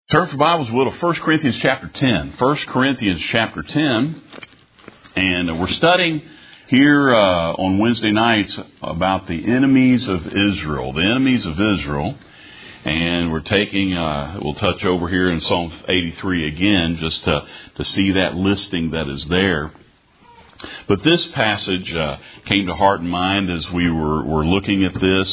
Turn for Bibles, will, to 1 Corinthians chapter 10. 1 Corinthians chapter 10. And we're studying here on Wednesday nights about the enemies of Israel. The enemies of Israel. And we're taking, we'll touch over here in Psalm 83 again, just to see that listing that is there. But this passage came to heart and mind as we were looking at this,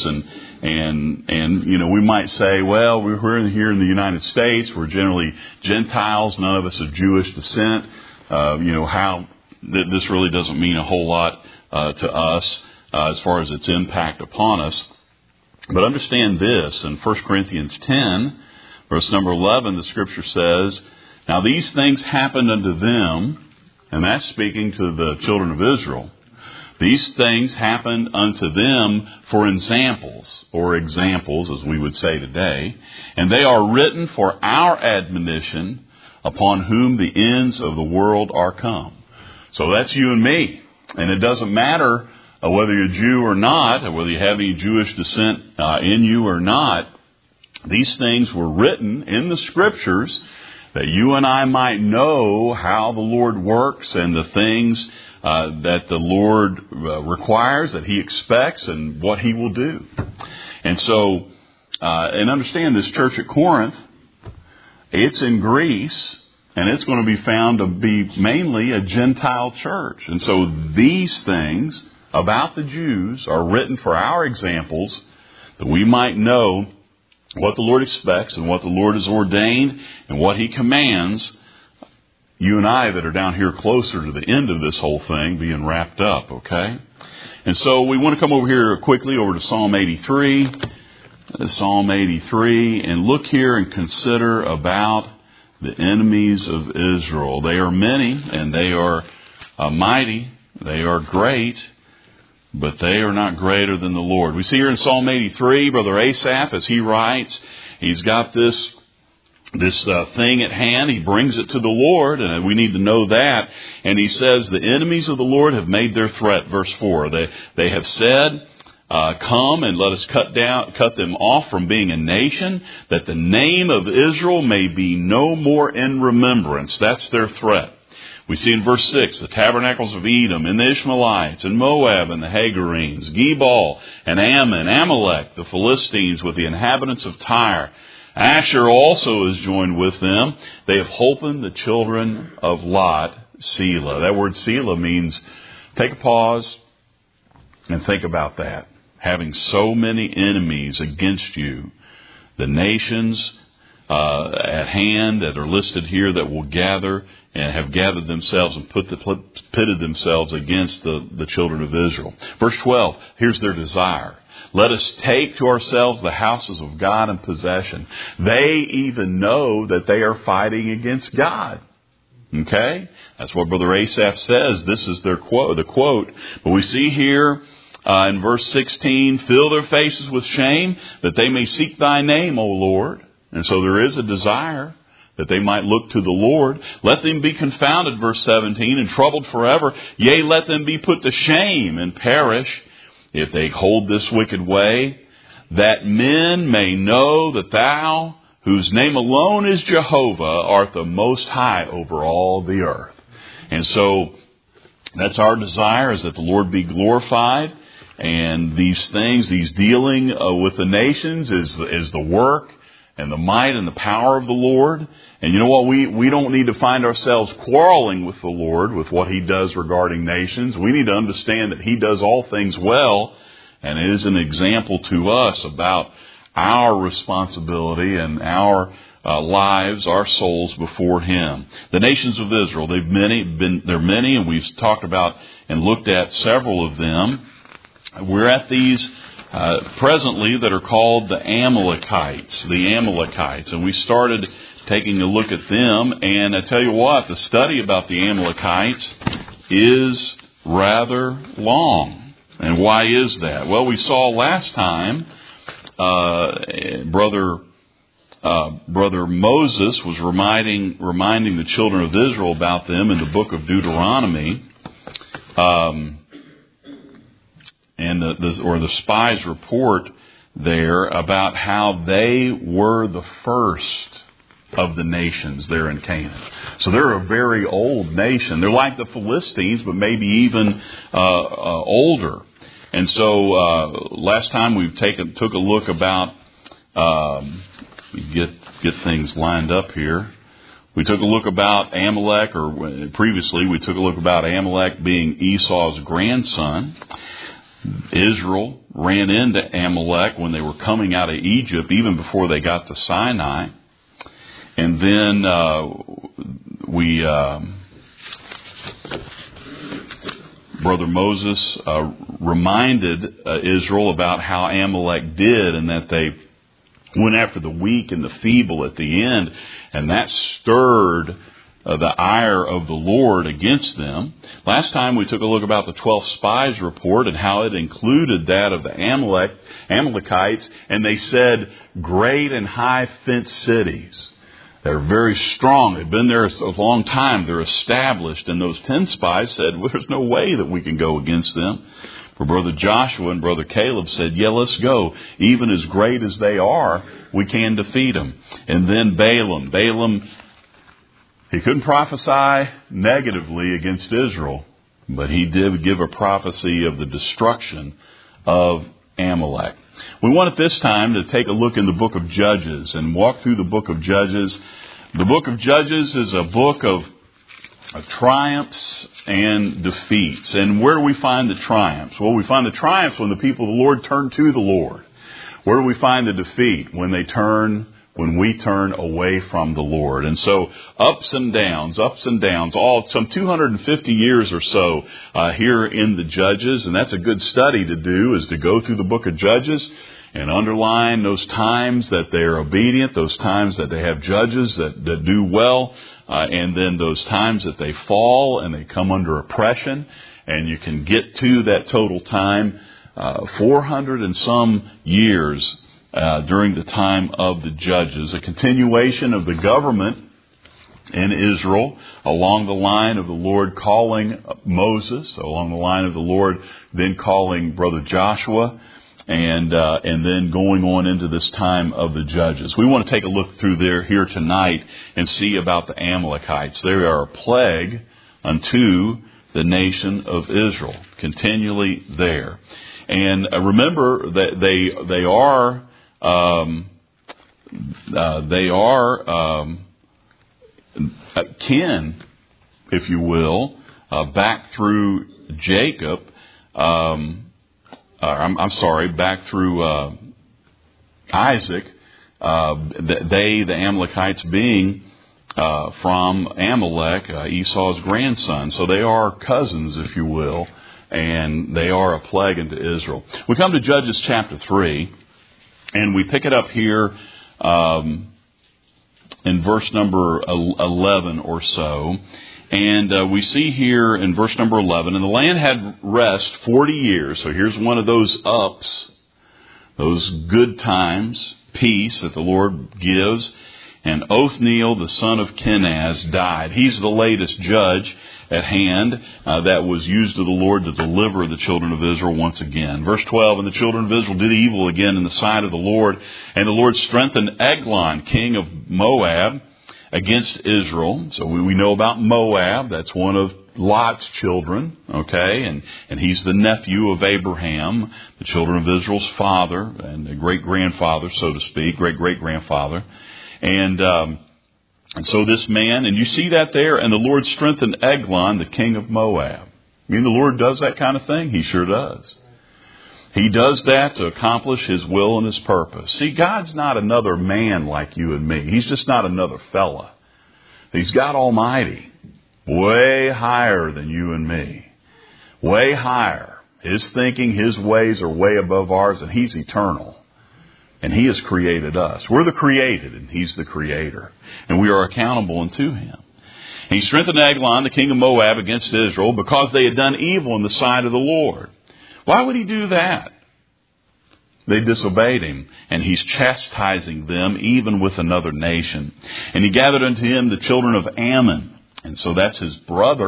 and you know, we might say, well, we're here in the United States. We're generally Gentiles. None of us of Jewish descent. You know, how this really doesn't mean a whole lot to us as far as its impact upon us. But understand this, in 1 Corinthians 10, verse number 11, the Scripture says, "Now these things happened unto them," and that's speaking to the children of Israel. "These things happened unto them for examples," or examples as we would say today, "and they are written for our admonition, upon whom the ends of the world are come." So that's you and me. And it doesn't matter whether you're Jew or not, or whether you have any Jewish descent in you or not. These things were written in the Scriptures that you and I might know how the Lord works and the things that the Lord requires, that He expects, and what He will do. And so, and understand this church at Corinth, it's in Greece, and it's going to be found to be mainly a Gentile church. And so these things about the Jews are written for our examples, that we might know what the Lord expects and what the Lord has ordained and what He commands, you and I that are down here closer to the end of this whole thing being wrapped up, okay? And so we want to come over here quickly over to Psalm 83. Psalm 83, and look here and consider about the enemies of Israel. They are many and they are mighty. They are great, but they are not greater than the Lord. We see here in Psalm 83, Brother Asaph, as he writes, he's got this thing at hand. He brings it to the Lord, and we need to know that. And he says, the enemies of the Lord have made their threat. Verse 4, they have said, "Come and let us cut them off from being a nation, that the name of Israel may be no more in remembrance." That's their threat. We see in verse 6, the tabernacles of Edom, and the Ishmaelites, and Moab, and the Hagarenes, Gebal, and Ammon, Amalek, the Philistines, with the inhabitants of Tyre. Asher also is joined with them. They have holpen the children of Lot, Selah. That word Selah means take a pause and think about that. Having so many enemies against you, the nations at hand that are listed here that will gather and have gathered themselves and pitted themselves against the children of Israel. Verse 12, here's their desire. "Let us take to ourselves the houses of God in possession." They even know that they are fighting against God. Okay? That's what Brother Asaph says. This is their quote, the quote. But we see here in verse 16, "Fill their faces with shame, that they may seek thy name, O Lord." And so there is a desire that they might look to the Lord. "Let them be confounded," verse 17, "and troubled forever. Yea, let them be put to shame and perish, if they hold this wicked way, that men may know that thou, whose name alone is Jehovah, art the most high over all the earth." And so that's our desire, is that the Lord be glorified. And these things, these dealing with the nations is the work and the might and the power of the Lord. And you know what? We don't need to find ourselves quarreling with the Lord with what He does regarding nations. We need to understand that He does all things well, and it is an example to us about our responsibility and our lives, our souls before Him. The nations of Israel, they're many, and we've talked about and looked at several of them. We're at these presently that are called the Amalekites. The Amalekites. And we started taking a look at them. And I tell you what, the study about the Amalekites is rather long. And why is that? Well, we saw last time Brother Moses was reminding the children of Israel about them in the book of Deuteronomy. And the spies report there about how they were the first of the nations there in Canaan. So they're a very old nation. They're like the Philistines, but maybe even older. And so last time we took a look about get things lined up here. We took a look about Amalek, or previously we took a look about Amalek being Esau's grandson. Israel ran into Amalek when they were coming out of Egypt, even before they got to Sinai. And then Brother Moses reminded Israel about how Amalek did, and that they went after the weak and the feeble at the end, and that stirred the ire of the Lord against them. Last time we took a look about the 12 spies report and how it included that of the Amalekites, and they said great and high fenced cities. They're very strong. They've been there a long time. They're established. And those 10 spies said, well, there's no way that we can go against them. For Brother Joshua and Brother Caleb said, yeah, let's go. Even as great as they are, we can defeat them. And then Balaam, he couldn't prophesy negatively against Israel, but he did give a prophecy of the destruction of Amalek. We want at this time to take a look in the book of Judges and walk through the book of Judges. The book of Judges is a book of triumphs and defeats. And where do we find the triumphs? Well, we find the triumphs when the people of the Lord turn to the Lord. Where do we find the defeat? When we turn away from the Lord. And so ups and downs, all some 250 years or so here in the Judges. And that's a good study to do, is to go through the book of Judges and underline those times that they're obedient, those times that they have judges that do well, and then those times that they fall and they come under oppression. And you can get to that total time, 400 and some years during the time of the Judges, a continuation of the government in Israel along the line of the Lord calling Moses, along the line of the Lord then calling Brother Joshua, and then going on into this time of the Judges. We want to take a look through here tonight and see about the Amalekites. They are a plague unto the nation of Israel, continually there. And remember that they are kin, if you will, back through Jacob. Back through Isaac. The Amalekites being from Amalek, Esau's grandson. So they are cousins, if you will, and they are a plague unto Israel. We come to Judges chapter 3. And we pick it up here in verse number 11 or so. And we see here in verse number 11, and the land had rest 40 years. So here's one of those ups, those good times, peace that the Lord gives. And Othniel, the son of Kenaz, died. He's the latest judge at hand that was used of the Lord to deliver the children of Israel once again. Verse 12, and the children of Israel did evil again in the sight of the Lord. And the Lord strengthened Eglon, king of Moab, against Israel. So we know about Moab. That's one of Lot's children, okay? And he's the nephew of Abraham, the children of Israel's father, and a great-grandfather, so to speak, great-great-grandfather. And so this man, and you see that there, and the Lord strengthened Eglon, the king of Moab. I mean, the Lord does that kind of thing? He sure does. He does that to accomplish His will and His purpose. See, God's not another man like you and me. He's just not another fella. He's God Almighty, way higher than you and me. Way higher. His thinking, His ways are way above ours, and He's eternal. And He has created us. We're the created, and He's the creator. And we are accountable unto Him. And He strengthened Eglon, the king of Moab, against Israel, because they had done evil in the sight of the Lord. Why would He do that? They disobeyed Him, and He's chastising them even with another nation. And He gathered unto Him the children of Ammon. And so that's his brother,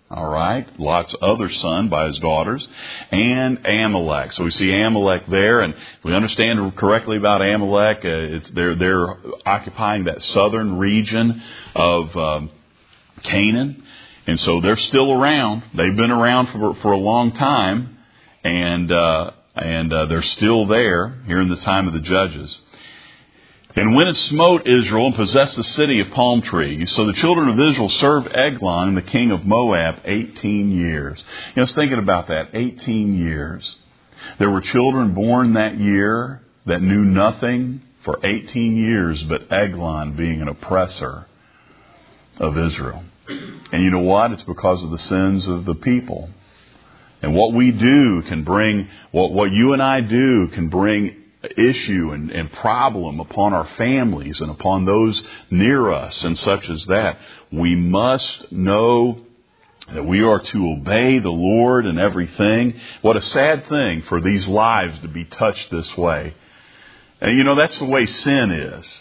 all right, Lot's other son by his daughters, and Amalek. So we see Amalek there, and if we understand correctly about Amalek, they're occupying that southern region of Canaan, and so they're still around. They've been around for a long time, and they're still there here in the time of the Judges. And when it smote Israel and possessed the city of palm trees, so the children of Israel served Eglon, the king of Moab, 18 years. I was thinking about that, 18 years. There were children born that year that knew nothing for 18 years but Eglon being an oppressor of Israel. And you know what? It's because of the sins of the people. And what we do can bring, what you and I do can bring issue and problem upon our families and upon those near us and such as that. We must know that we are to obey the Lord in everything. What a sad thing for these lives to be touched this way. And you know, that's the way sin is.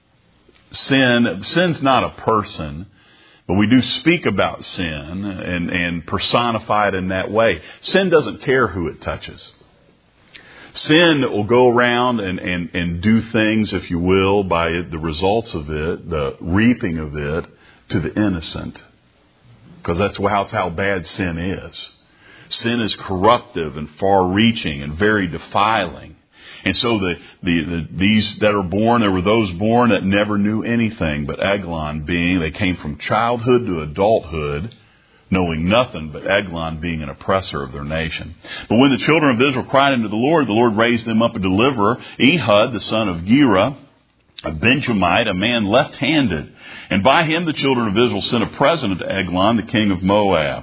Sin's not a person, but we do speak about sin and personify it in that way. Sin doesn't care who it touches. Sin will go around and do things, if you will, by the results of it, the reaping of it, to the innocent. Because that's how bad sin is. Sin is corruptive and far-reaching and very defiling. And so these that are born, there were those born that never knew anything but Eglon being, they came from childhood to adulthood, knowing nothing but Eglon being an oppressor of their nation. But when the children of Israel cried unto the Lord raised them up a deliverer, Ehud, the son of Gera, a Benjamite, a man left-handed. And by him the children of Israel sent a present unto Eglon, the king of Moab.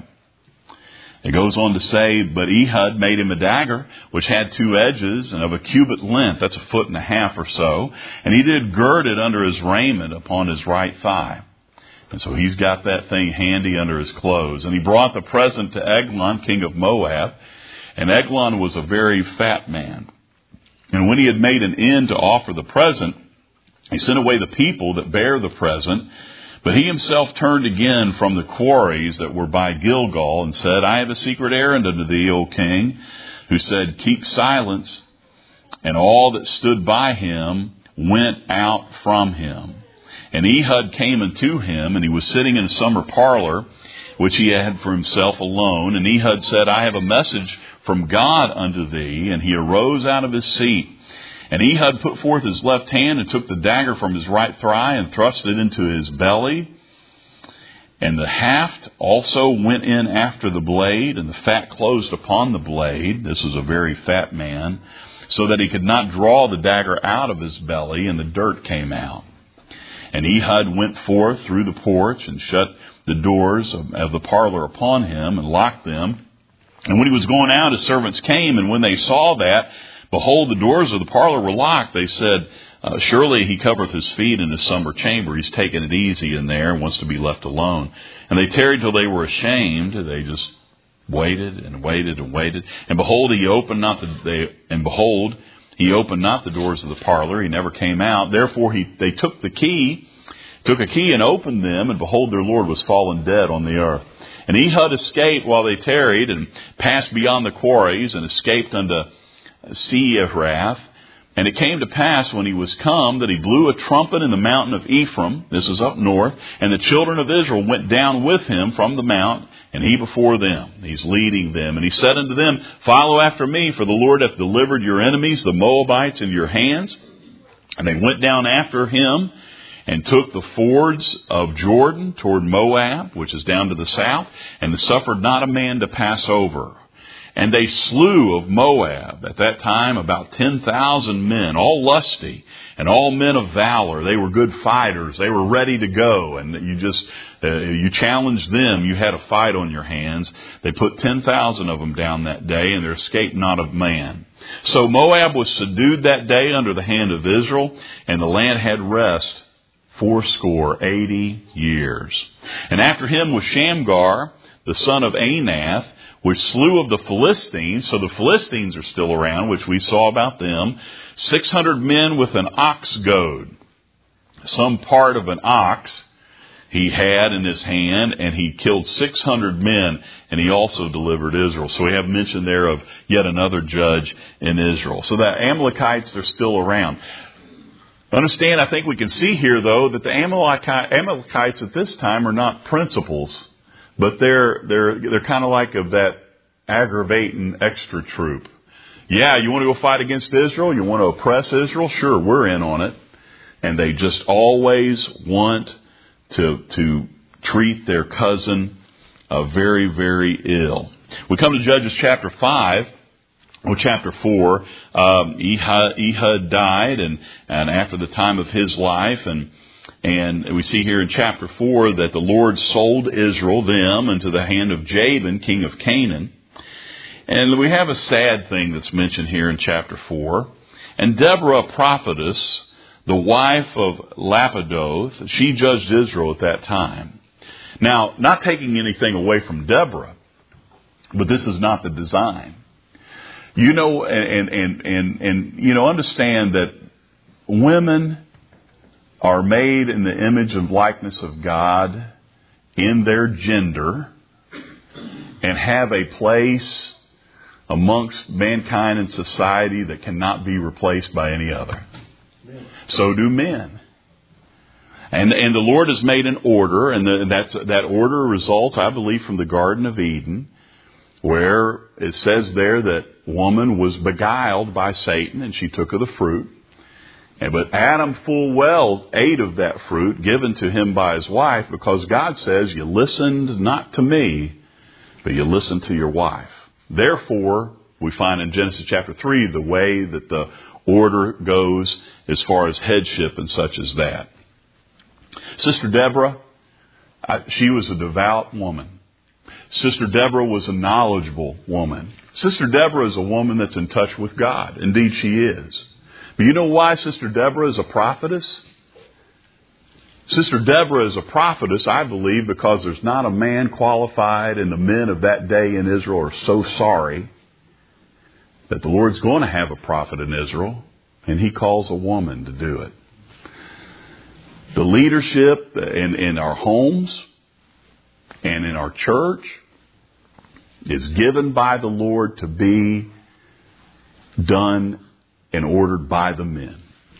It goes on to say, but Ehud made him a dagger, which had 2 edges, and of a cubit length, that's 1.5 feet or so. And he did gird it under his raiment upon his right thigh. And so he's got that thing handy under his clothes. And he brought the present to Eglon, king of Moab. And Eglon was a very fat man. And when he had made an end to offer the present, he sent away the people that bare the present. But he himself turned again from the quarries that were by Gilgal and said, I have a secret errand unto thee, O king, who said, keep silence. And all that stood by him went out from him. And Ehud came unto him, and he was sitting in a summer parlor, which he had for himself alone. And Ehud said, I have a message from God unto thee. And he arose out of his seat. And Ehud put forth his left hand and took the dagger from his right thigh and thrust it into his belly. And the haft also went in after the blade, and the fat closed upon the blade. This was a very fat man, so that he could not draw the dagger out of his belly, and the dirt came out. And Ehud went forth through the porch and shut the doors of the parlor upon him and locked them. And when he was going out, his servants came, and when they saw that, behold, the doors of the parlor were locked. They said, surely he covereth his feet in his summer chamber. He's taking it easy in there and wants to be left alone. And they tarried till they were ashamed. They just waited and waited and waited. And behold, he opened not the doors of the parlor. He never came out. Therefore they took a key and opened them, and behold, their Lord was fallen dead on the earth. And Ehud escaped while they tarried, and passed beyond the quarries, and escaped unto Seirath. And it came to pass when he was come that he blew a trumpet in the mountain of Ephraim. This is up north. And the children of Israel went down with him from the mount, and he before them. He's leading them. And he said unto them, follow after me, for the Lord hath delivered your enemies, the Moabites, into your hands. And they went down after him, and took the fords of Jordan toward Moab, which is down to the south, and suffered not a man to pass over. And they slew of Moab at that time about 10,000 men, all lusty and all men of valor. They were good fighters. They were ready to go. And you challenged them. You had a fight on your hands. They put 10,000 of them down that day, and there escaped not of man. So Moab was subdued that day under the hand of Israel, and the land had rest 80 years. And after him was Shamgar, the son of Anath, which slew of the Philistines. So the Philistines are still around, which we saw about them. 600 men with an ox goad. Some part of an ox. he had in his hand, and he killed 600 men, and he also delivered Israel. So we have mention there of yet another judge in Israel. So the Amalekites, they're still around. Understand, I think we can see here, though, that the Amalekites at this time are not principals, but they're kind of like of that aggravating extra troop. Yeah, you want to go fight against Israel? You want to oppress Israel? Sure, we're in on it. And they just always want to treat their cousin very, very ill. We come to Judges chapter 5. Or chapter 4, Ehud died, and after the time of his life, and we see here in chapter 4 that the Lord sold Israel, them, into the hand of Jabin, king of Canaan. And we have a sad thing that's mentioned here in chapter 4. And Deborah, a prophetess, the wife of Lapidoth, she judged Israel at that time. Now, not taking anything away from Deborah, but this is not the design. You know, and you know, understand that women are made in the image and likeness of God in their gender and have a place amongst mankind and society that cannot be replaced by any other. So do men. And the Lord has made an order, and that order results, I believe, from the Garden of Eden, where it says there that woman was beguiled by Satan and she took of the fruit. But Adam full well ate of that fruit given to him by his wife, because God says, you listened not to me, but you listened to your wife. Therefore, we find in Genesis chapter 3 the way that the order goes as far as headship and such as that. Sister Deborah, she was a devout woman. Sister Deborah was a knowledgeable woman. Sister Deborah is a woman that's in touch with God. Indeed, she is. But you know why Sister Deborah is a prophetess? Sister Deborah is a prophetess, I believe, because there's not a man qualified, and the men of that day in Israel are so sorry that the Lord's going to have a prophet in Israel, and He calls a woman to do it. The leadership in our homes and in our church is given by the Lord to be done and ordered by the men.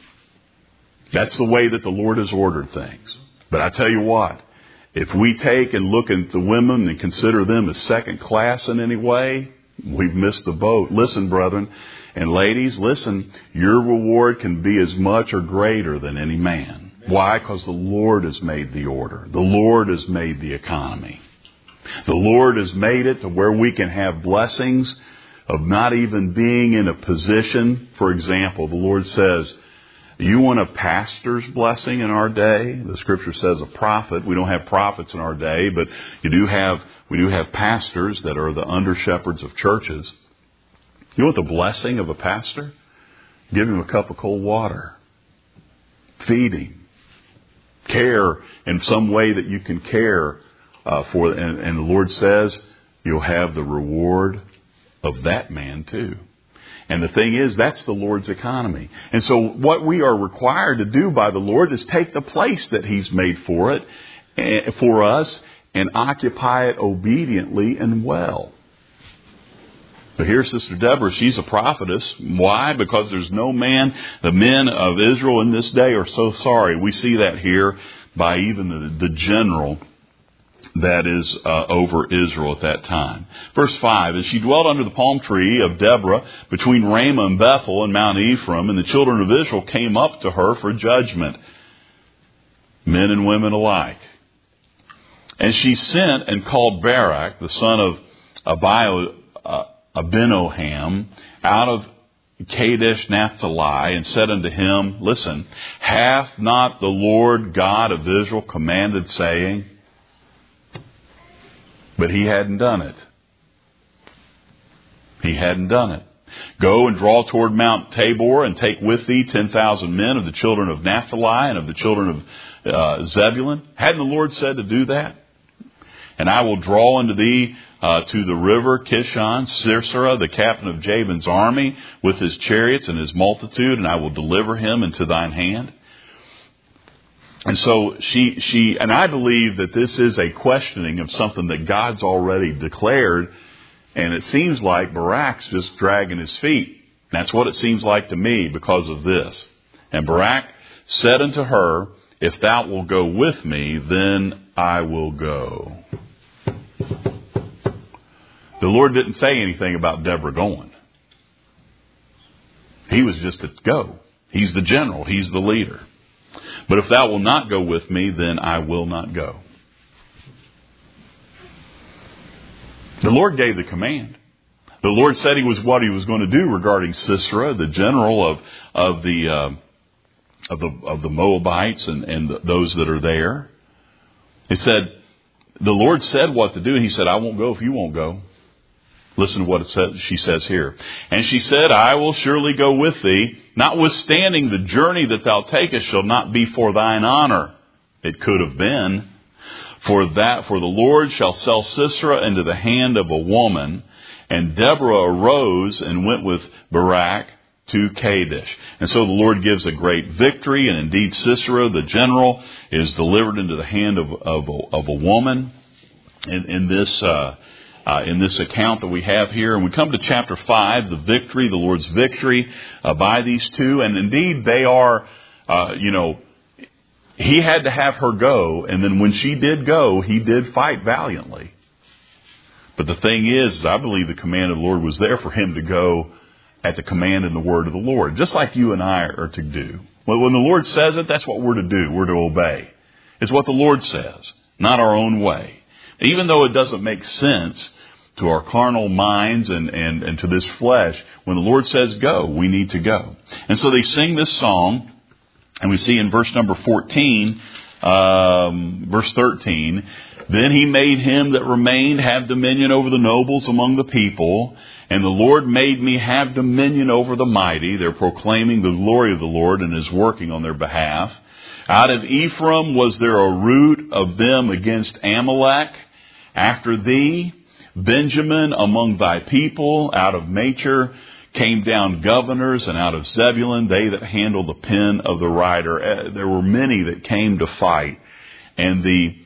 That's the way that the Lord has ordered things. But I tell you what, if we take and look at the women and consider them as second class in any way, we've missed the boat. Listen, brethren and ladies, listen, your reward can be as much or greater than any man. Why? Because the Lord has made the order. The Lord has made the economy. The Lord has made it to where we can have blessings of not even being in a position. For example, the Lord says, you want a pastor's blessing in our day? The Scripture says a prophet. We don't have prophets in our day, but we do have pastors that are the under shepherds of churches. You want the blessing of a pastor? Give him a cup of cold water. Feed him. Care in some way that you can care for. And the Lord says you'll have the reward of that man too. And the thing is, that's the Lord's economy. And so what we are required to do by the Lord is take the place that He's made for it, for us, and occupy it obediently and well. But here's Sister Deborah. She's a prophetess. Why? Because there's no man. The men of Israel in this day are so sorry. We see that here by even the general that is over Israel at that time. Verse 5, as she dwelt under the palm tree of Deborah between Ramah and Bethel and Mount Ephraim, and the children of Israel came up to her for judgment, men and women alike. And she sent and called Barak, the son of Abinoam, out of Kadesh Naphtali, and said unto him, listen, hath not the Lord God of Israel commanded, saying... But he hadn't done it. He hadn't done it. Go and draw toward Mount Tabor, and take with thee 10,000 men of the children of Naphtali and of the children of Zebulun. Hadn't the Lord said to do that? And I will draw unto thee to the river Kishon, Sisera, the captain of Jabin's army, with his chariots and his multitude, and I will deliver him into thine hand. And so and I believe that this is a questioning of something that God's already declared. And it seems like Barak's just dragging his feet. That's what it seems like to me because of this. And Barak said unto her, if thou wilt go with me, then I will go. The Lord didn't say anything about Deborah going. He was just to go. He's the general. He's the leader. But if thou wilt not go with me, then I will not go. The Lord gave the command. The Lord said what he was going to do regarding Sisera, the general of the Moabites and those that are there. He said, the Lord said what to do, and he said, I won't go if you won't go. Listen to what she says here. And she said, I will surely go with thee, notwithstanding the journey that thou takest shall not be for thine honor. It could have been. For the Lord shall sell Sisera into the hand of a woman. And Deborah arose and went with Barak to Kadesh. And so the Lord gives a great victory, and indeed Sisera, the general, is delivered into the hand of a woman in this account that we have here. And we come to chapter 5, the victory, the Lord's victory by these two. And indeed they are, he had to have her go, and then when she did go, he did fight valiantly. But the thing is, I believe the command of the Lord was there for him to go at the command and the word of the Lord, just like you and I are to do. When the Lord says it, that's what we're to do. We're to obey. It's what the Lord says, not our own way. Even though it doesn't make sense to our carnal minds and to this flesh, when the Lord says go, we need to go. And so they sing this song, and we see in verse number 14, verse 13, then he made him that remained have dominion over the nobles among the people, and the Lord made me have dominion over the mighty. They're proclaiming the glory of the Lord and is working on their behalf. Out of Ephraim was there a root of them against Amalek. After thee, Benjamin among thy people, out of Machir came down governors, and out of Zebulun they that handle the pen of the writer. There were many that came to fight, and they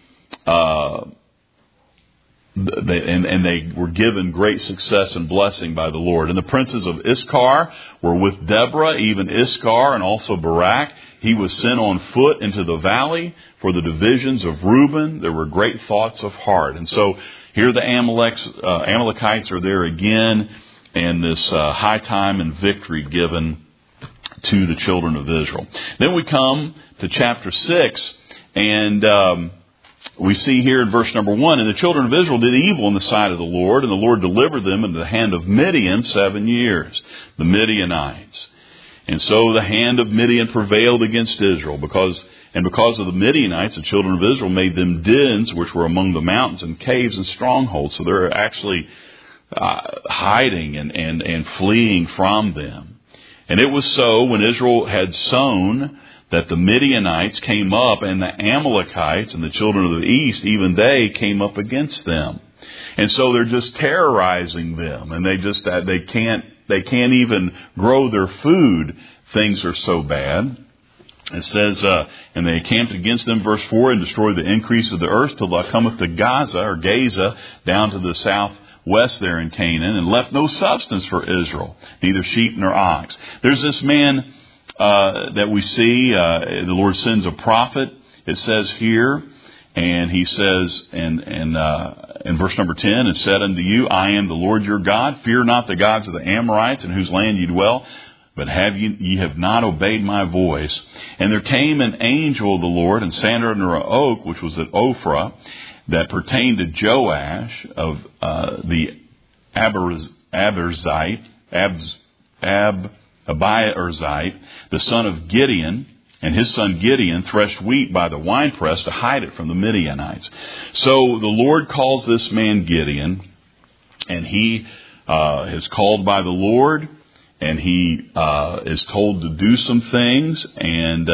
were given great success and blessing by the Lord. And the princes of Issachar were with Deborah, even Issachar and also Barak. He was sent on foot into the valley. For the divisions of Reuben, there were great thoughts of heart. And so here the Amalekites are there again, and this high time and victory given to the children of Israel. Then we come to chapter 6, and we see here in verse number 1, and the children of Israel did evil in the sight of the Lord, and the Lord delivered them into the hand of Midian 7 years, the Midianites. And so the hand of Midian prevailed against Israel, because of the Midianites, the children of Israel made them dens, which were among the mountains and caves and strongholds. So they're actually hiding and fleeing from them. And it was so when Israel had sown that the Midianites came up, and the Amalekites and the children of the east, even they came up against them. And so they're just terrorizing them, and they can't even grow their food. Things are so bad. It says, and they encamped against them, verse 4, and destroyed the increase of the earth till thou cometh to Gaza, down to the southwest there in Canaan, and left no substance for Israel, neither sheep nor ox. There's this man that we see, the Lord sends a prophet, it says here, and he says in verse number 10, and said unto you, I am the Lord your God, fear not the gods of the Amorites, in whose land ye dwell, but ye have not obeyed my voice. And there came an angel of the Lord, and sat under an oak, which was at Ophrah, that pertained to Joash of the Abiezrite, the son of Gideon, and his son Gideon threshed wheat by the winepress to hide it from the Midianites. So the Lord calls this man Gideon, and he is called by the Lord, and he is told to do some things, and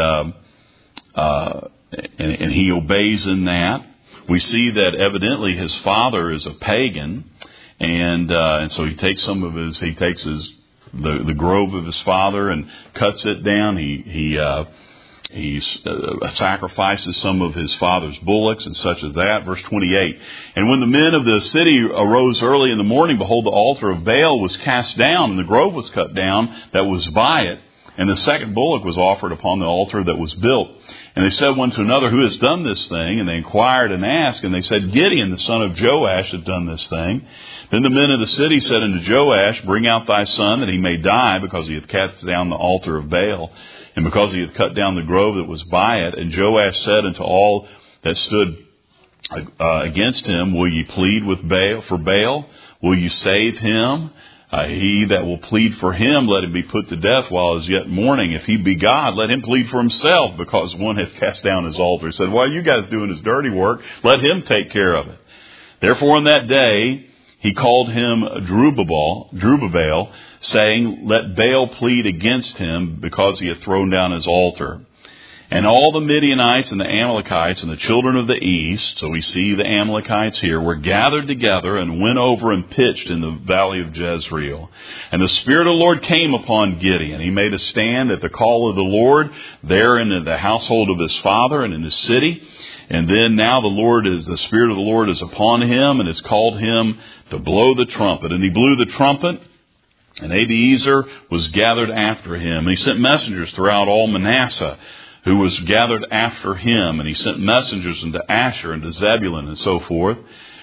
he obeys in that. We see that evidently his father is a pagan, and so he takes the grove of his father and cuts it down. He He sacrifices some of his father's bullocks and such as that. Verse 28. And when the men of the city arose early in the morning, behold, the altar of Baal was cast down, and the grove was cut down that was by it. And the second bullock was offered upon the altar that was built. And they said one to another, who has done this thing? And they inquired and asked, and they said, Gideon, the son of Joash, hath done this thing. Then the men of the city said unto Joash, Bring out thy son, that he may die, because he hath cast down the altar of Baal, and because he hath cut down the grove that was by it. And Joash said unto all that stood against him, Will ye plead with Baal for Baal? Will you save him? He that will plead for him, let him be put to death while it is yet morning. If he be God, let him plead for himself, because one hath cast down his altar. He said, Why are you guys doing his dirty work? Let him take care of it. Therefore in that day he called him Jerubbaal, saying, Let Baal plead against him, because he hath thrown down his altar. And all the Midianites and the Amalekites and the children of the east, so we see the Amalekites here, were gathered together and went over and pitched in the valley of Jezreel. And the Spirit of the Lord came upon Gideon. He made a stand at the call of the Lord there in the household of his father and in his city. And then now the Spirit of the Lord is upon him and has called him to blow the trumpet. And he blew the trumpet, and Abiezer was gathered after him. And he sent messengers throughout all Manasseh, who was gathered after him. And he sent messengers into Asher and to Zebulun and so forth.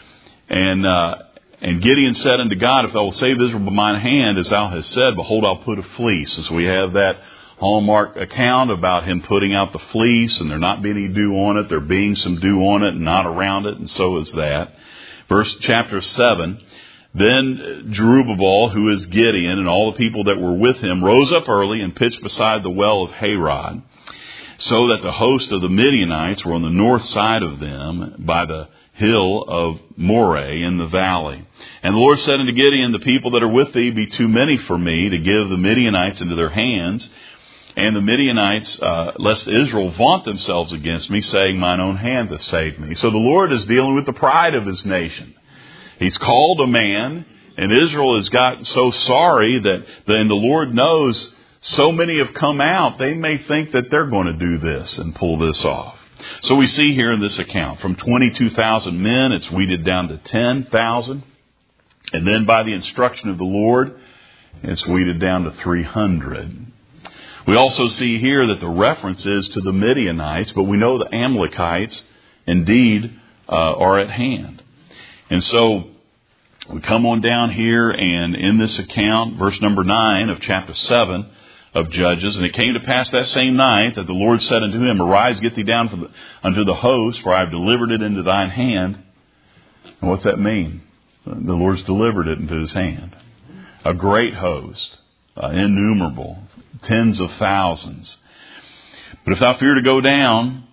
And Gideon said unto God, If thou wilt save Israel by mine hand, as thou hast said, behold, I'll put a fleece. And so we have that hallmark account about him putting out the fleece, and there not being any dew on it, there being some dew on it and not around it, and so is that. Chapter 7. Then Jerubbaal, who is Gideon, and all the people that were with him, rose up early and pitched beside the well of Harod, so that the host of the Midianites were on the north side of them by the hill of Moreh in the valley. And the Lord said unto Gideon, The people that are with thee be too many for me to give the Midianites into their hands. And the Midianites, lest Israel vaunt themselves against me, saying, Mine own hand hath saved me. So the Lord is dealing with the pride of his nation. He's called a man, and Israel has gotten so sorry that then the Lord knows so many have come out, they may think that they're going to do this and pull this off. So we see here in this account, from 22,000 men, it's weeded down to 10,000. And then by the instruction of the Lord, it's weeded down to 300. We also see here that the reference is to the Midianites, but we know the Amalekites indeed are at hand. And so we come on down here, and in this account, verse number 9 of chapter 7 of Judges, And it came to pass that same night that the Lord said unto him, Arise, get thee down unto the host, for I have delivered it into thine hand. And what's that mean? The Lord's delivered it into his hand. A great host, innumerable, tens of thousands. But if thou fear to go down,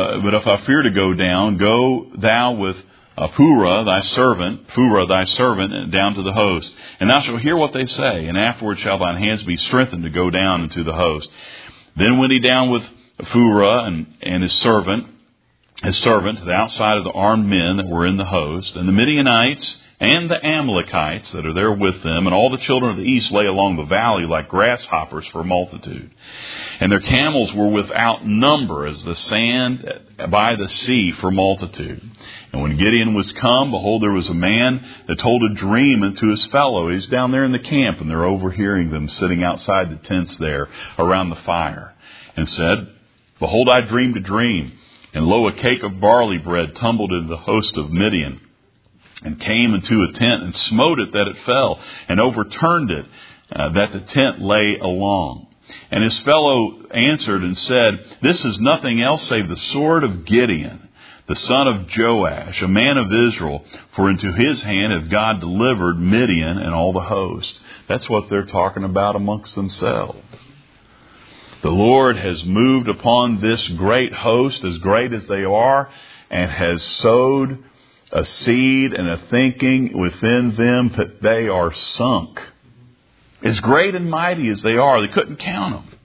go thou with Phurah thy servant, down to the host. And thou shalt hear what they say, and afterward shall thine hands be strengthened to go down into the host. Then went he down with Phurah and his servant to the outside of the armed men that were in the host. And the Midianites and the Amalekites that are there with them, and all the children of the east lay along the valley like grasshoppers for multitude. And their camels were without number as the sand by the sea for multitude. And when Gideon was come, behold, there was a man that told a dream unto his fellow. He's down there in the camp, and they're overhearing them sitting outside the tents there around the fire. And said, Behold, I dreamed a dream. And lo, a cake of barley bread tumbled into the host of Midian, and came into a tent, and smote it that it fell, and overturned it, that the tent lay along. And his fellow answered and said, This is nothing else save the sword of Gideon, the son of Joash, a man of Israel, for into his hand hath God delivered Midian and all the host. That's what they're talking about amongst themselves. The Lord has moved upon this great host, as great as they are, and has sowed a seed and a thinking within them that they are sunk. As great and mighty as they are, they couldn't count them.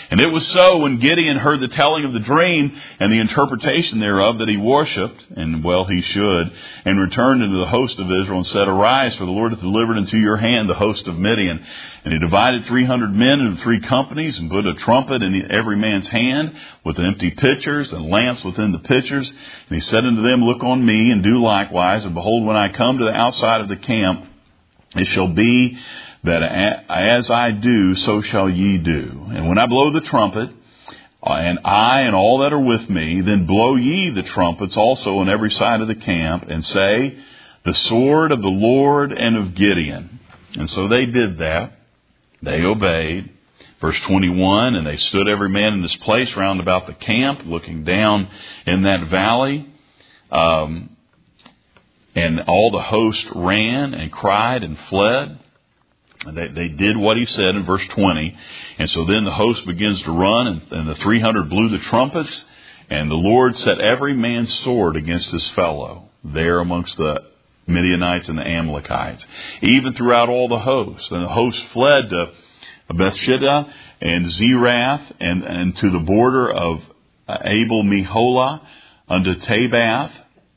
And it was so when Gideon heard the telling of the dream and the interpretation thereof that he worshipped, and well he should, and returned into the host of Israel and said, Arise, for the Lord hath delivered into your hand the host of Midian. And he divided 300 men into 3 companies and put a trumpet in every man's hand with empty pitchers and lamps within the pitchers. And he said unto them, Look on me and do likewise. And behold, when I come to the outside of the camp, it shall be that as I do, so shall ye do. And when I blow the trumpet, and I and all that are with me, then blow ye the trumpets also on every side of the camp, and say, The sword of the Lord and of Gideon. And so they did that. They obeyed. Verse 21, and they stood every man in his place round about the camp, looking down in that valley. And all the host ran and cried and fled. They did what he said in verse 20. And so then the host begins to run, and the 300 blew the trumpets, and the Lord set every man's sword against his fellow there amongst the Midianites and the Amalekites, even throughout all the host. And the host fled to Bethshittah and Zerath and to the border of Abel Meholah unto Tabbath.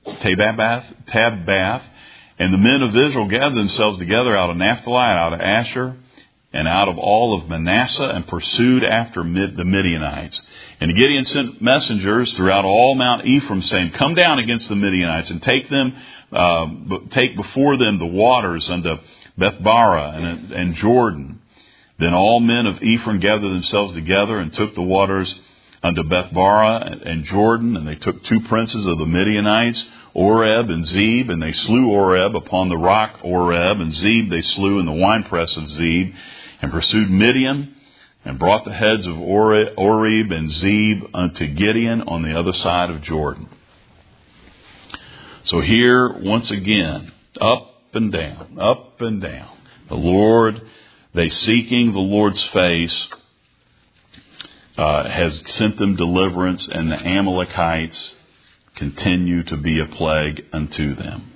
And the men of Israel gathered themselves together out of Naphtali, out of Asher, and out of all of Manasseh, and pursued after the Midianites. And Gideon sent messengers throughout all Mount Ephraim, saying, Come down against the Midianites, and take before them the waters unto Bethbara and Jordan. Then all men of Ephraim gathered themselves together, and took the waters unto Bethbara and Jordan, and they took 2 princes of the Midianites, Oreb and Zeb, and they slew Oreb upon the rock Oreb, and Zeb they slew in the winepress of Zeb, and pursued Midian, and brought the heads of Oreb and Zeb unto Gideon on the other side of Jordan. So here, once again, up and down, up and down. The Lord, they seeking the Lord's face, has sent them deliverance, and the Amalekites continue to be a plague unto them.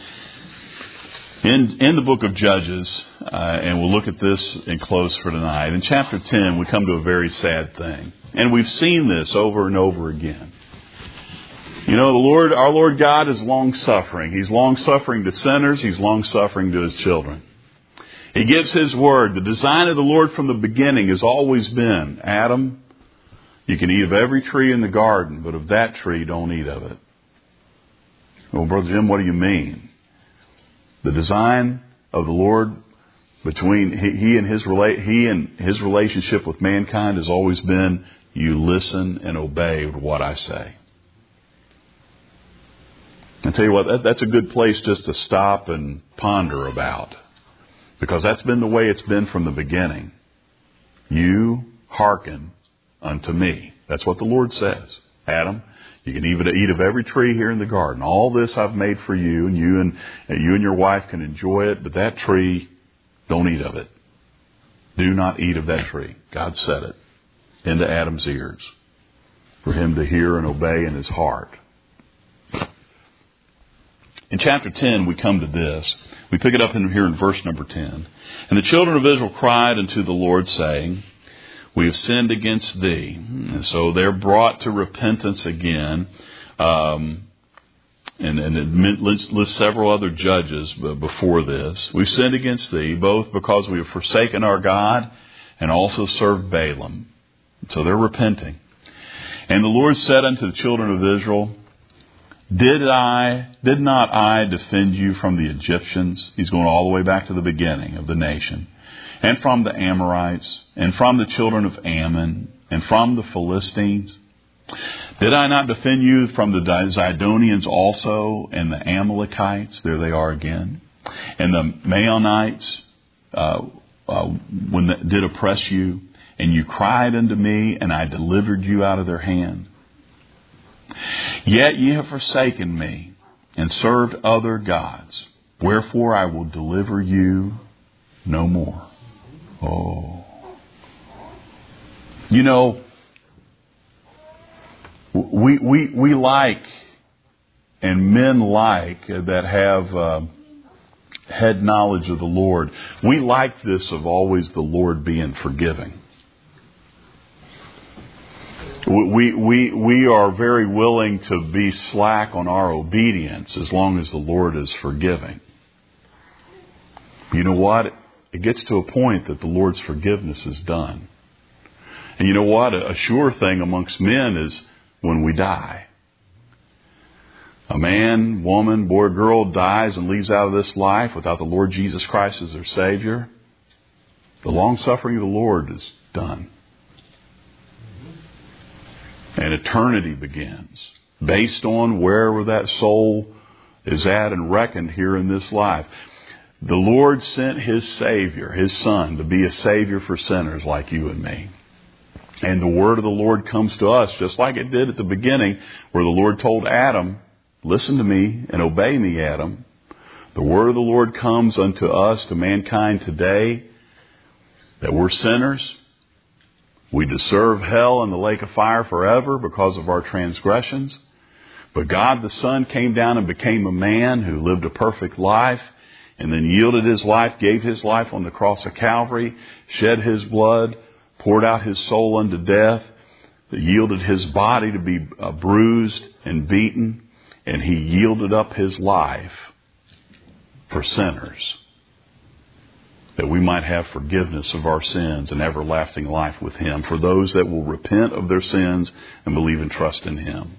In the book of Judges, and we'll look at this in close for tonight, in chapter 10 we come to a very sad thing. And we've seen this over and over again. You know, our Lord God is long-suffering. He's long-suffering to sinners. He's long-suffering to His children. He gives His word. The design of the Lord from the beginning has always been, Adam, you can eat of every tree in the garden, but of that tree, don't eat of it. Well, Brother Jim, what do you mean? The design of the Lord between He and His relationship with mankind has always been, you listen and obey what I say. I tell you what, that's a good place just to stop and ponder about. Because that's been the way it's been from the beginning. You hearken unto me. That's what the Lord says. Adam, you can even eat of every tree here in the garden. All this I've made for you, and you and your wife can enjoy it, but that tree, don't eat of it. Do not eat of that tree. God said it into Adam's ears for him to hear and obey in his heart. In chapter 10, we come to this. We pick it up here in verse number 10. And the children of Israel cried unto the Lord, saying, We have sinned against thee. And so they're brought to repentance again. And it lists several other judges before this. We've sinned against thee, both because we have forsaken our God and also served Balaam. So they're repenting. And the Lord said unto the children of Israel, Did not I defend you from the Egyptians? He's going all the way back to the beginning of the nation. And from the Amorites, and from the children of Ammon, and from the Philistines. Did I not defend you from the Zidonians also, and the Amalekites? There they are again. And the Maonites, when they did oppress you, and you cried unto me, and I delivered you out of their hand. Yet ye have forsaken me, and served other gods. Wherefore I will deliver you no more. Oh. You know, we like, and men like, that have head knowledge of the Lord. We like this of always the Lord being forgiving. We are very willing to be slack on our obedience as long as the Lord is forgiving. You know what? It gets to a point that the Lord's forgiveness is done. And you know what? A sure thing amongst men is when we die. A man, woman, boy, or girl dies and leaves out of this life without the Lord Jesus Christ as their Savior. The long-suffering of the Lord is done. And eternity begins based on wherever that soul is at and reckoned here in this life. The Lord sent His Savior, His Son, to be a Savior for sinners like you and me. And the word of the Lord comes to us just like it did at the beginning, where the Lord told Adam, listen to me and obey me, Adam. The word of the Lord comes unto us, to mankind today, that we're sinners. We deserve hell and the lake of fire forever because of our transgressions. But God the Son came down and became a man who lived a perfect life, and then yielded His life, gave His life on the cross of Calvary, shed His blood, poured out His soul unto death, yielded His body to be bruised and beaten, and He yielded up His life for sinners, that we might have forgiveness of our sins and everlasting life with Him, for those that will repent of their sins and believe and trust in Him.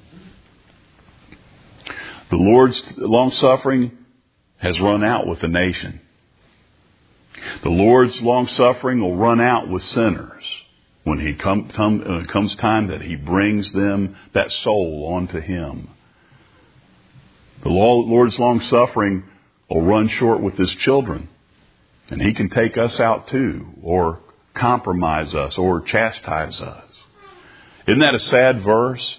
The Lord's long-suffering has run out with the nation. The Lord's long-suffering will run out with sinners when it comes time that He brings them, that soul, onto Him. The Lord's long-suffering will run short with His children. And He can take us out too, or compromise us, or chastise us. Isn't that a sad verse?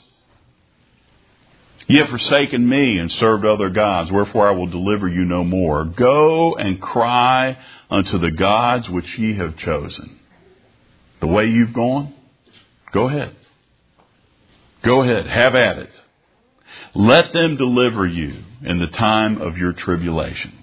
Ye have forsaken me and served other gods, wherefore I will deliver you no more. Go and cry unto the gods which ye have chosen. The way you've gone, go ahead. Go ahead, have at it. Let them deliver you in the time of your tribulation.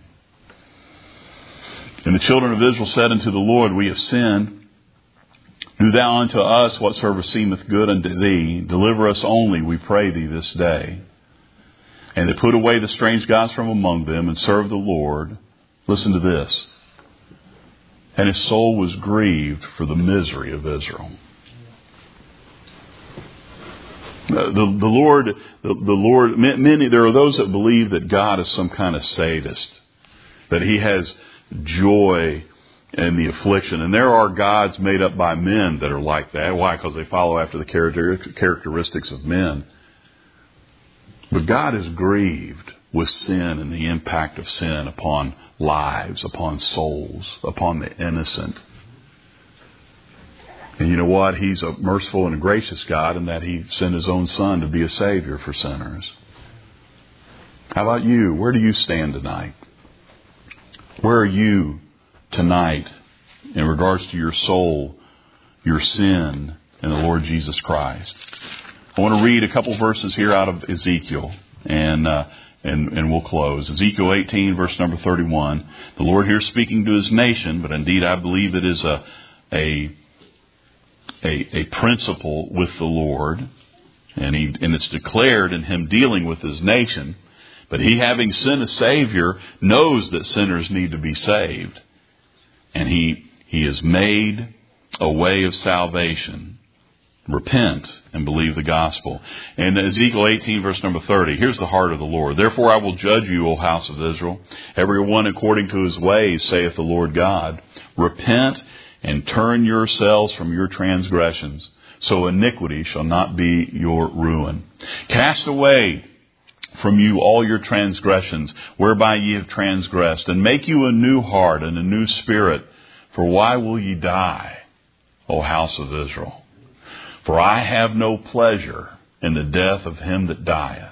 And the children of Israel said unto the Lord, we have sinned. Do thou unto us whatsoever seemeth good unto thee. Deliver us only, we pray thee, this day. And they put away the strange gods from among them and served the Lord. Listen to this. And his soul was grieved for the misery of Israel. The Lord, many, there are those that believe that God is some kind of sadist, that He has joy in the affliction. And there are gods made up by men that are like that. Why? Because they follow after the characteristics of men. But God is grieved with sin and the impact of sin upon lives, upon souls, upon the innocent. And you know what? He's a merciful and a gracious God in that He sent His own Son to be a Savior for sinners. How about you? Where do you stand tonight? Where are you tonight in regards to your soul, your sin, and the Lord Jesus Christ? I want to read a couple verses here out of Ezekiel, and we'll close. Ezekiel 18, verse number 31. The Lord here speaking to His nation, but indeed I believe it is a principle with the Lord, and it's declared in Him dealing with His nation. But He, having sent a Savior, knows that sinners need to be saved. And He has made a way of salvation. Repent and believe the gospel. And Ezekiel 18, verse number 30, here's the heart of the Lord. Therefore I will judge you, O house of Israel, every one according to his ways, saith the Lord God. Repent and turn yourselves from your transgressions, so iniquity shall not be your ruin. Cast away from you all your transgressions, whereby ye have transgressed, and make you a new heart and a new spirit. For why will ye die, O house of Israel? For I have no pleasure in the death of him that dieth.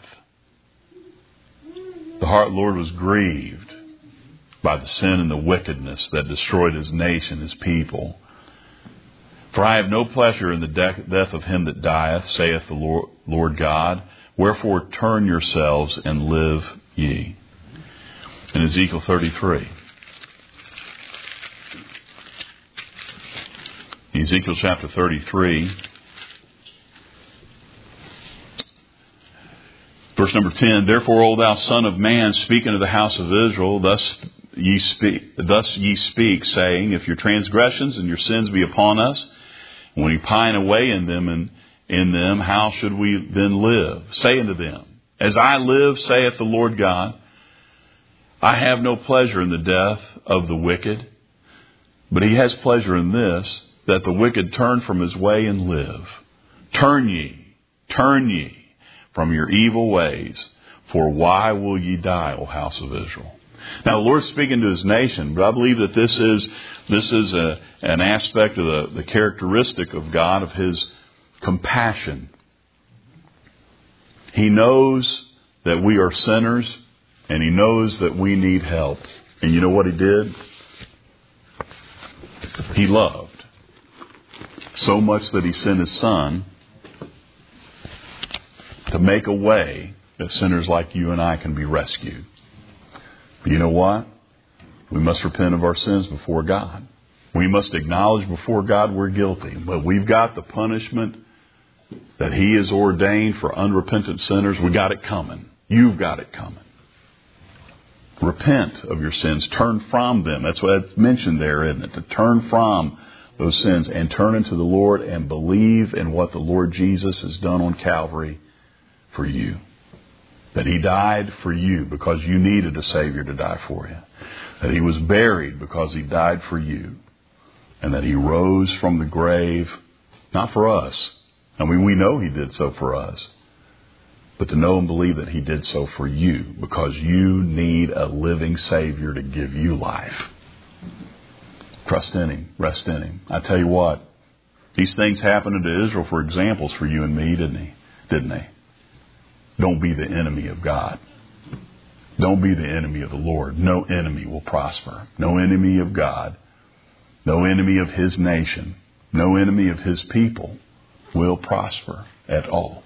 The Lord was grieved by the sin and the wickedness that destroyed His nation, His people. For I have no pleasure in the death of him that dieth, saith the Lord God. Wherefore turn yourselves and live ye. In Ezekiel 33. Ezekiel chapter 33. Verse number 10, therefore, O thou son of man, speak unto the house of Israel, thus ye speak, saying, if your transgressions and your sins be upon us, when we pine away in them, how should we then live? Say unto them, as I live, saith the Lord God, I have no pleasure in the death of the wicked, but he has pleasure in this, that the wicked turn from his way and live. Turn ye from your evil ways, for why will ye die, O house of Israel? Now, the Lord's speaking to his nation, but I believe that this is an aspect of the characteristic of God, of his compassion. He knows that we are sinners, and he knows that we need help. And you know what he did? He loved so much that he sent his Son to make a way that sinners like you and I can be rescued. But you know what? We must repent of our sins before God. We must acknowledge before God we're guilty. But we've got the punishment that he has ordained for unrepentant sinners. We got it coming. You've got it coming. Repent of your sins. Turn from them. That's what it's mentioned there, isn't it? To turn from those sins and turn into the Lord and believe in what the Lord Jesus has done on Calvary for you. That he died for you because you needed a Savior to die for you. That he was buried because he died for you. And that he rose from the grave, not for us. I mean, we know he did so for us. But to know and believe that he did so for you because you need a living Savior to give you life. Trust in him. Rest in him. I tell you what, these things happened to Israel for examples for you and me, didn't they? Don't be the enemy of God. Don't be the enemy of the Lord. No enemy will prosper. No enemy of God. No enemy of his nation. No enemy of his people will prosper at all.